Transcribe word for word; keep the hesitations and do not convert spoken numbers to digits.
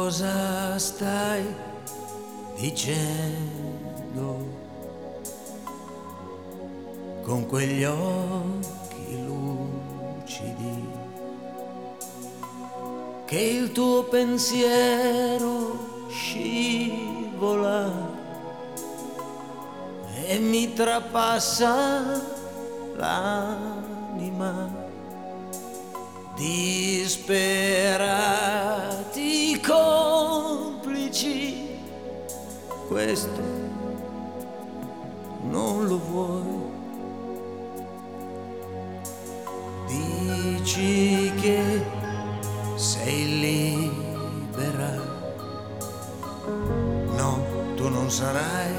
cosa stai dicendo con quegli occhi lucidi, che il tuo pensiero scivola e mi trapassa l'anima. Disperati complici, questo non lo vuoi. Dici che sei libera, no, tu non sarai